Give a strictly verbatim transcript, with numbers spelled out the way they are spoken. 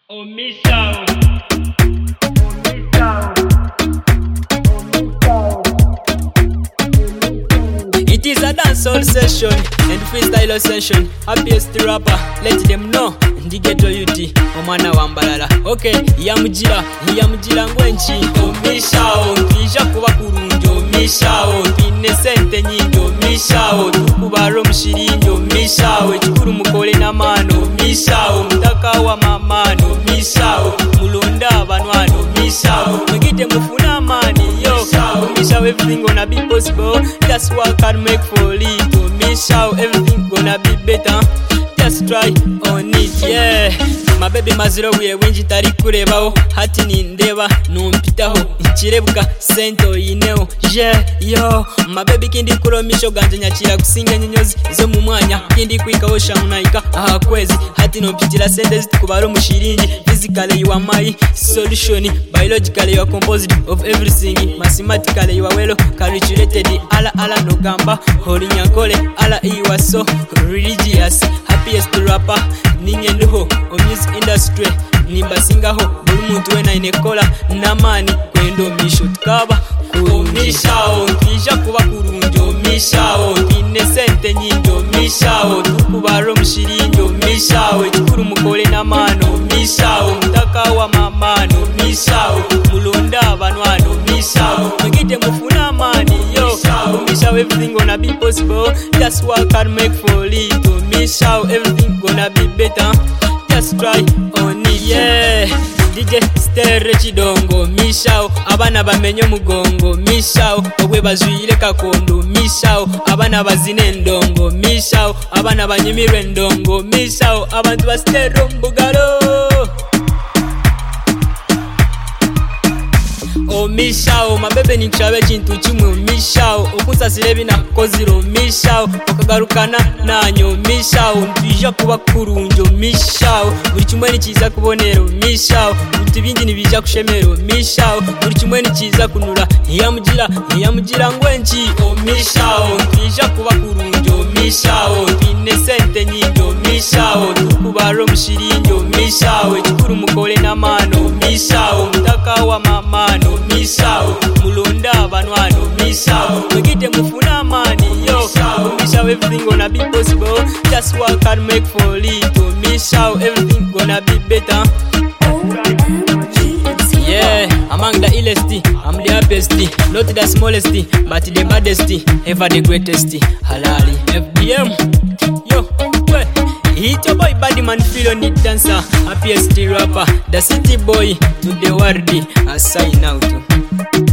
Oh, miss out. It is a dancehall session and freestyle session. Happiest rapper, let them know. Ndi ghetto youth, omwana wambalala. Okay, yamujira, yamujira ngwenchi. Omishao, kija kuba kurungi. Omishao, kine sente nyingi. Omishao, tukubaro mushiringi. Omishao, chikuru mukole na mano. Omishao, mtaka wa mamano. Omishao, mulonda abanwano. Omishao, mwegite mufuna amani. Yo, Omishao, everything gonna be possible. That's what I can make for it. Omishao, everything gonna be better. Just try on it, yeah. My baby maziro we winji tari kurebaho. Hati ni ndeba numpitaho. Nchirebuka sento ineo, yeah, yo. My baby kindi kuromisho ganje nyachira kusinga nyenyozi izo mu mwanya. Kindi kwikaho shamunaika aha kwezi. Hati no pitira sente zitukubaro mushiringi. Physically you are my solution. Biologically you are composed of everything. Mathematically you are well calculated. Ala ala no gamba. Hori nyankole ala you are so religious. Happiest rapper ninyenduho o music industry nimba singaho buli muntu wena inekola namani kwendo misho tukaba omishao kija kuba kurungi omishao kine sente nyingi omishao tukubaro mushiringi omishao chikuru mukole namano omishao mtaka wa mamano omishao mulonda abanwano omishao mwegite mufuna amani yo omishao everything gonna be possible. That's what I can make for it. Omishao everything gonna be better. Just try on it, yeah. D J Stere Chidongo Mishao abana bamenyo mugongo Mishao ogwe bazuyire kakondo Mishao abana bazine ndongo Mishao abana banyimirwe ndongo Mishao abantu bastero mbugalo. Omishao mabebe nichabe chintu chimwe omishao okunsasire bina koziro omishao okagarukana nanyo omishao ntija kuba kurungi omishao buri kimwe nikiza kubonera omishao bintu bingi nibija kushemera omishao buri kimwe nikiza kunura yamugira yamugira ngwenchi omishao ntija kuba kurungi omishao kine sente nyingi omishao tukubaro mushiringi omishao chikuru mukole namano omishao mtaka wa mamano omishao mulonda abanwano omishao mwegite mufuna amani yo omishao everything gonna be possible. Just what I can make for it. Omishao everything gonna be better. Yeah, among the illest, I'm the happiest, not the smallest, but the baddest, ever the greatest. Halali F B M, yo, well, hit your boy body man, feel on it dancer, happiest rapper, the city boy to the world. I sign out.